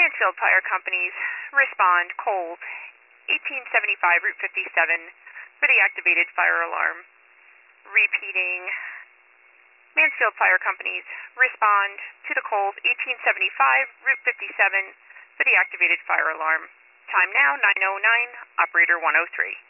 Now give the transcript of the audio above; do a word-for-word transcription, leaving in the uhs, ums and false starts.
Mansfield Fire Companies, respond cold, eighteen seventy-five Route fifty-seven for the activated fire alarm. Repeating, Mansfield Fire Companies, respond to the Coles eighteen seventy-five Route fifty-seven for the activated fire alarm. Time now nine oh nine, operator one oh three.